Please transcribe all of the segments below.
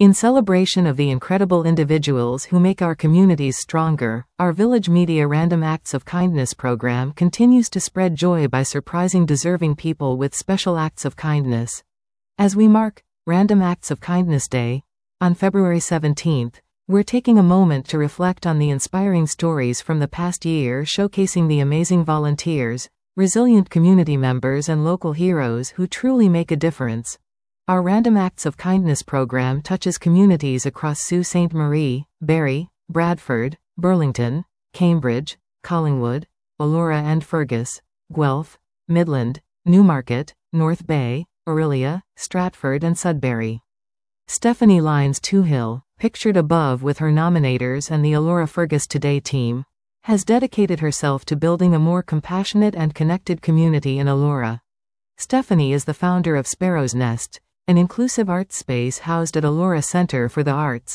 In celebration of the incredible individuals who make our communities stronger, our Village Media Random Acts of Kindness program continues to spread joy by surprising deserving people with special acts of kindness. As we mark Random Acts of Kindness Day on February 17th, we're taking a moment to reflect on the inspiring stories from the past year, showcasing the amazing volunteers, resilient community members, and local heroes who truly make a difference. Our Random Acts of Kindness program touches communities across Sault Ste. Marie, Barrie, Bradford, Burlington, Cambridge, Collingwood, Elora and Fergus, Guelph, Midland, Newmarket, North Bay, Orillia, Stratford and Sudbury. Stephanie Lyons Toohill, pictured above with her nominators and the Elora Fergus Today team, has dedicated herself to building a more compassionate and connected community in Elora. Stephanie is the founder of Sparrow's Nest, an inclusive arts space housed at Elora Centre for the Arts,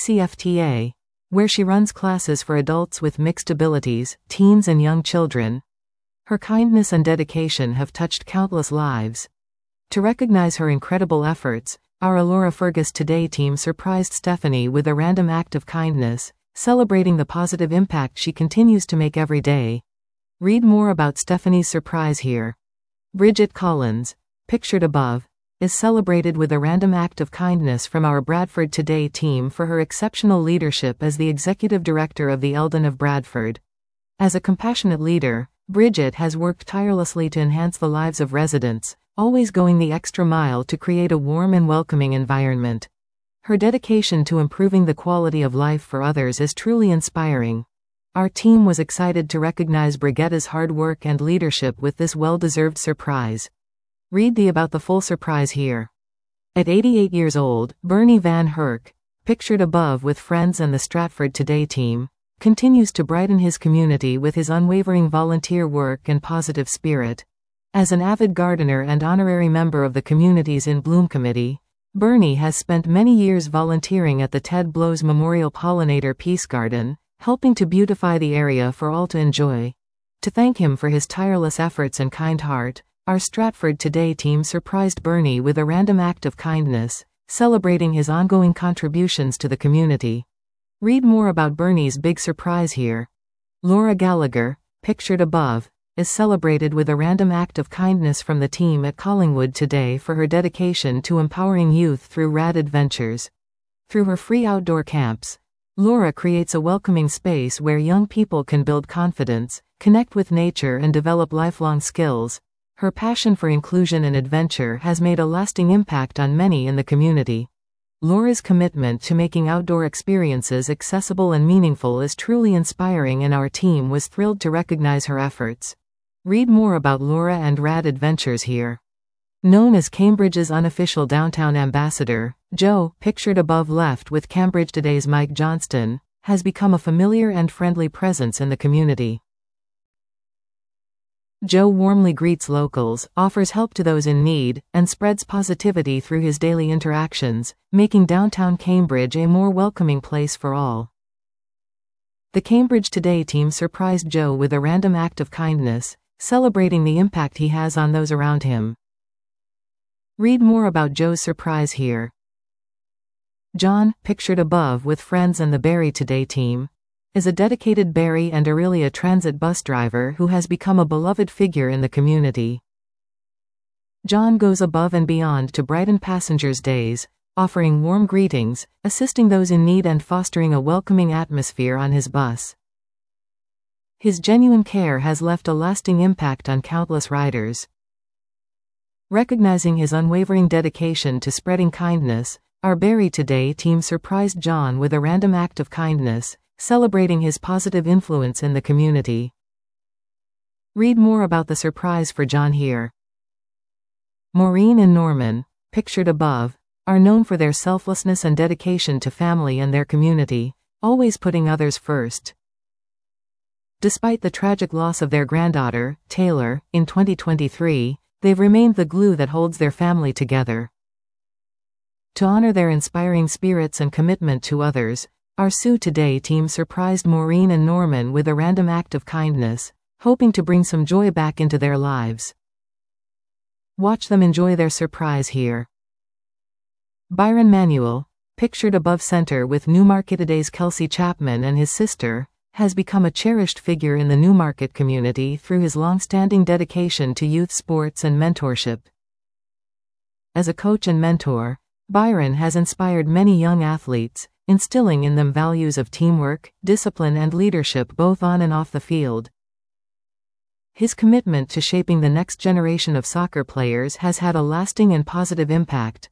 ECFTA, where she runs classes for adults with mixed abilities, teens and young children. Her kindness and dedication have touched countless lives. To recognize her incredible efforts, our Elora Fergus Today team surprised Stephanie with a random act of kindness, celebrating the positive impact she continues to make every day. Read more about Stephanie's surprise here. Bridget Collins, pictured above, is celebrated with a random act of kindness from our Bradford Today team for her exceptional leadership as the executive director of the Eldon of Bradford. As a compassionate leader, Bridget has worked tirelessly to enhance the lives of residents, always going the extra mile to create a warm and welcoming environment. Her dedication to improving the quality of life for others is truly inspiring. Our team was excited to recognize Brigitta's hard work and leadership with this well-deserved surprise. Read about the full surprise here. At 88 years old, Bernie Van Herk, pictured above with friends and the Stratford Today team, continues to brighten his community with his unwavering volunteer work and positive spirit. As an avid gardener and honorary member of the Communities in Bloom Committee, Bernie has spent many years volunteering at the Ted Blows Memorial Pollinator Peace Garden, helping to beautify the area for all to enjoy. To thank him for his tireless efforts and kind heart, our Stratford Today team surprised Bernie with a random act of kindness, celebrating his ongoing contributions to the community. Read more about Bernie's big surprise here. Laura Gallagher, pictured above, is celebrated with a random act of kindness from the team at Collingwood Today for her dedication to empowering youth through RAD adventures. Through her free outdoor camps, Laura creates a welcoming space where young people can build confidence, connect with nature and develop lifelong skills. Her passion for inclusion and adventure has made a lasting impact on many in the community. Laura's commitment to making outdoor experiences accessible and meaningful is truly inspiring, and our team was thrilled to recognize her efforts. Read more about Laura and RAD adventures here. Known as Cambridge's unofficial downtown ambassador, Joe, pictured above left with Cambridge Today's Mike Johnston, has become a familiar and friendly presence in the community. Joe warmly greets locals, offers help to those in need, and spreads positivity through his daily interactions, making downtown Cambridge a more welcoming place for all. The Cambridge Today team surprised Joe with a random act of kindness, celebrating the impact he has on those around him. Read more about Joe's surprise here. John, pictured above with friends and the Barrie Today team, is a dedicated Barrie and Orillia transit bus driver who has become a beloved figure in the community. John goes above and beyond to brighten passengers' days, offering warm greetings, assisting those in need and fostering a welcoming atmosphere on his bus. His genuine care has left a lasting impact on countless riders. Recognizing his unwavering dedication to spreading kindness, our Barrie Today team surprised John with a random act of kindness, celebrating his positive influence in the community. Read more about the surprise for John here. Maureen and Norman, pictured above, are known for their selflessness and dedication to family and their community, always putting others first. Despite the tragic loss of their granddaughter, Taylor, in 2023, they've remained the glue that holds their family together. To honor their inspiring spirits and commitment to others, our Sault Today team surprised Maureen and Norman with a random act of kindness, hoping to bring some joy back into their lives. Watch them enjoy their surprise here. Byron Manuel, pictured above center with Newmarket's Kelsey Chapman and his sister, has become a cherished figure in the Newmarket community through his long-standing dedication to youth sports and mentorship. As a coach and mentor, Byron has inspired many young athletes, instilling in them values of teamwork, discipline and leadership both on and off the field. His commitment to shaping the next generation of soccer players has had a lasting and positive impact.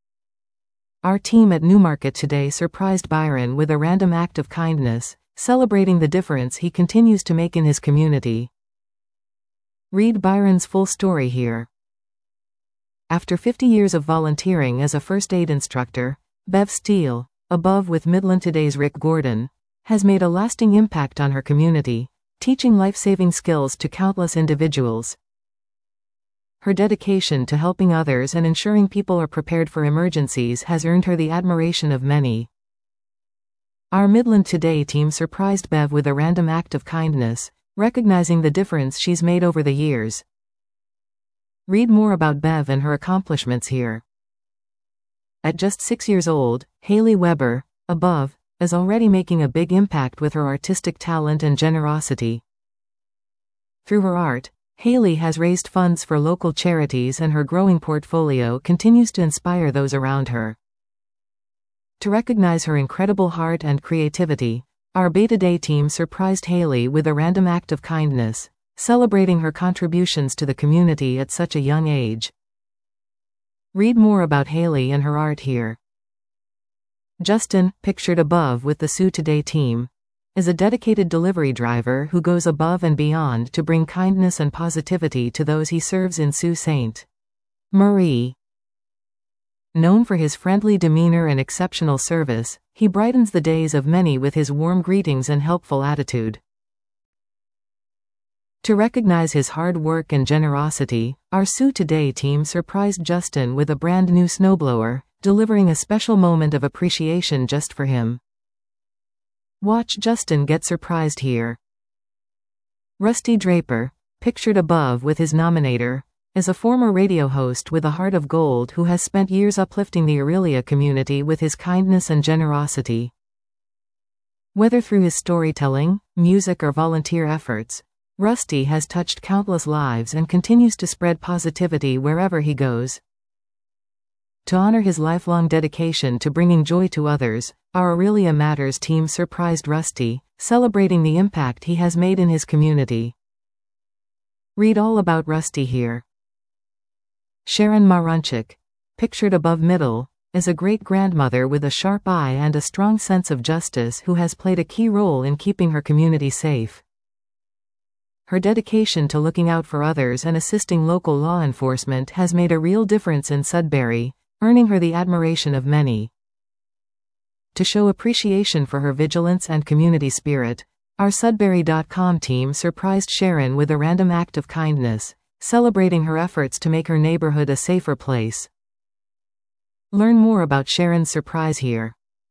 Our team at Newmarket today surprised Byron with a random act of kindness, celebrating the difference he continues to make in his community. Read Byron's full story here. After 50 years of volunteering as a first aid instructor, Bev Steele, above with Midland Today's Rick Gordon, has made a lasting impact on her community, teaching life-saving skills to countless individuals. Her dedication to helping others and ensuring people are prepared for emergencies has earned her the admiration of many. Our Midland Today team surprised Bev with a random act of kindness, recognizing the difference she's made over the years. Read more about Bev and her accomplishments here. At just 6 years old, Haley Weber, above, is already making a big impact with her artistic talent and generosity. Through her art, Haley has raised funds for local charities and her growing portfolio continues to inspire those around her. To recognize her incredible heart and creativity, our Beta Day team surprised Haley with a random act of kindness, celebrating her contributions to the community at such a young age. Read more about Haley and her art here. Justin, pictured above with the Sioux Today team, is a dedicated delivery driver who goes above and beyond to bring kindness and positivity to those he serves in Sault Ste. Marie. Known for his friendly demeanor and exceptional service, he brightens the days of many with his warm greetings and helpful attitude. To recognize his hard work and generosity, our Sioux Today team surprised Justin with a brand new snowblower, delivering a special moment of appreciation just for him. Watch Justin get surprised here. Rusty Draper, pictured above with his nominator, is a former radio host with a heart of gold who has spent years uplifting the Aurelia community with his kindness and generosity. Whether through his storytelling, music or volunteer efforts, Rusty has touched countless lives and continues to spread positivity wherever he goes. To honor his lifelong dedication to bringing joy to others, our Aurelia Matters team surprised Rusty, celebrating the impact he has made in his community. Read all about Rusty here. Sharon Marunchik, pictured above middle, is a great-grandmother with a sharp eye and a strong sense of justice who has played a key role in keeping her community safe. Her dedication to looking out for others and assisting local law enforcement has made a real difference in Sudbury, earning her the admiration of many. To show appreciation for her vigilance and community spirit, our Sudbury.com team surprised Sharon with a random act of kindness, celebrating her efforts to make her neighborhood a safer place. Learn more about Sharon's surprise here.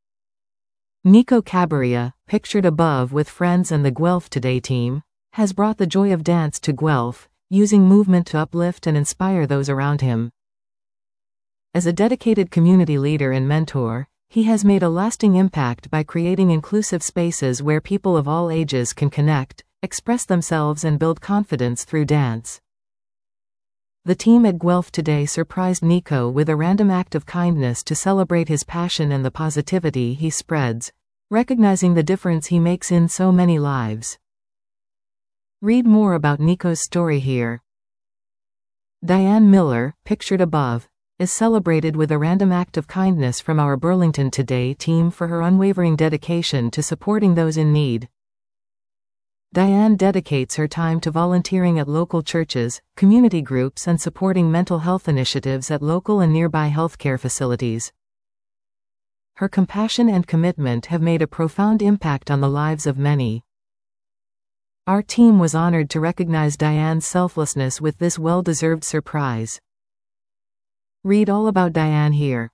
Nico Cabaria, pictured above with friends and the Guelph Today team, has brought the joy of dance to Guelph, using movement to uplift and inspire those around him. As a dedicated community leader and mentor, he has made a lasting impact by creating inclusive spaces where people of all ages can connect, express themselves and build confidence through dance. The team at Guelph Today surprised Nico with a random act of kindness to celebrate his passion and the positivity he spreads, recognizing the difference he makes in so many lives. Read more about Nico's story here. Diane Miller, pictured above, is celebrated with a random act of kindness from our Burlington Today team for her unwavering dedication to supporting those in need. Diane dedicates her time to volunteering at local churches, community groups and supporting mental health initiatives at local and nearby healthcare facilities. Her compassion and commitment have made a profound impact on the lives of many. Our team was honored to recognize Diane's selflessness with this well-deserved surprise. Read all about Diane here.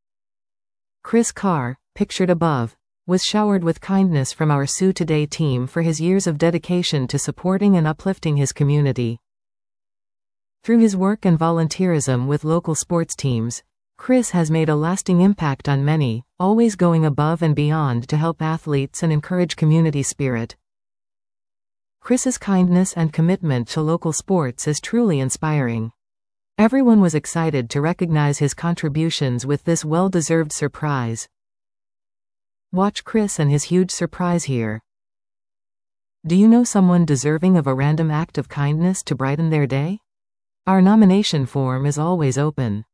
Chris Carr, pictured above, was showered with kindness from our Sioux Today team for his years of dedication to supporting and uplifting his community. Through his work and volunteerism with local sports teams, Chris has made a lasting impact on many, always going above and beyond to help athletes and encourage community spirit. Chris's kindness and commitment to local sports is truly inspiring. Everyone was excited to recognize his contributions with this well-deserved surprise. Watch Chris and his huge surprise here. Do you know someone deserving of a random act of kindness to brighten their day? Our nomination form is always open.